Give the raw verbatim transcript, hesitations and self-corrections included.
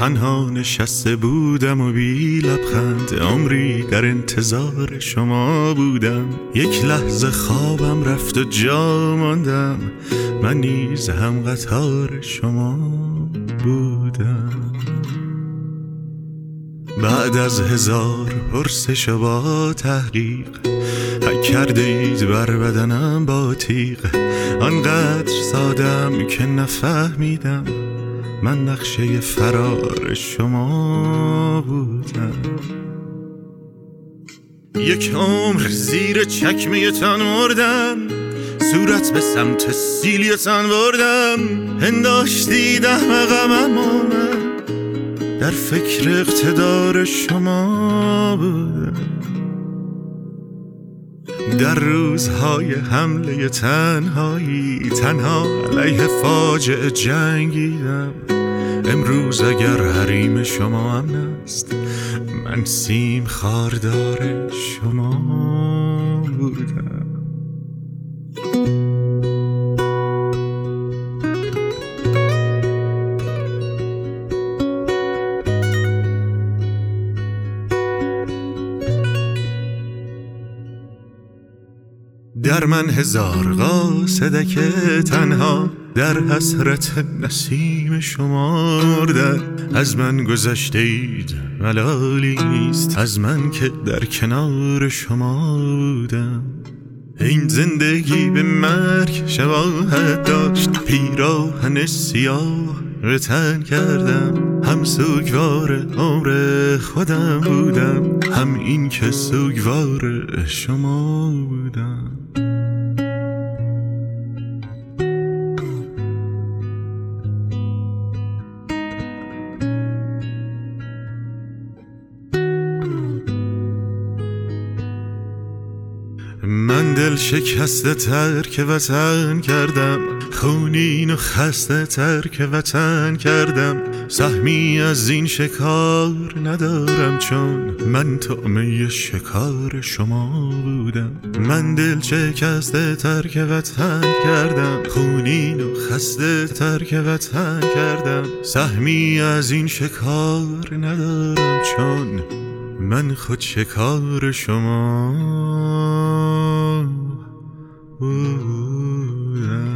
تنها نشسته بودم و بی لبخند، عمری در انتظار شما بودم. یک لحظه خوابم رفت و جا ماندم، من نیز هم قطار شما بودم. بعد از هزار پرسش و با تحقیق، حک کرده اید بر بدنم با تیغ. آنقدر سادم که نفهمیدم من نقشه فرار شما بودم. یک عمر زیر چکمه تان مردم، صورت به سمت سیلیتان بردم. هنداشتید احمقم اما من در فکر اقتدار شما بودم. در روزهای حمله تنهایی تنها علیه فاجعه جنگیدم. امروز اگر حریم شما امن است، من سیم خاردار شما بودم. در من هزار قاصده که تنها در حسرت نسیم شما مردن. از من گذشته اید ملالی نیست، از من که در کنار شما بودم. این زندگی به مرگ شباهت داشت، پیراهن سیاه به تن کردم. هم سوگوار عمر خودم بودم، هم این که سوگوار شما بودم. من دل شکسته ترک وطن کردم، خونین و خسته ترک وطن کردم. سهمی از این شکار ندارم چون من طعمه شکار شما بودم. من دل شکسته ترک وطن کردم، خونین و خسته ترک وطن کردم. سهمی از این شکار ندارم چون من خود شکار شما بودم.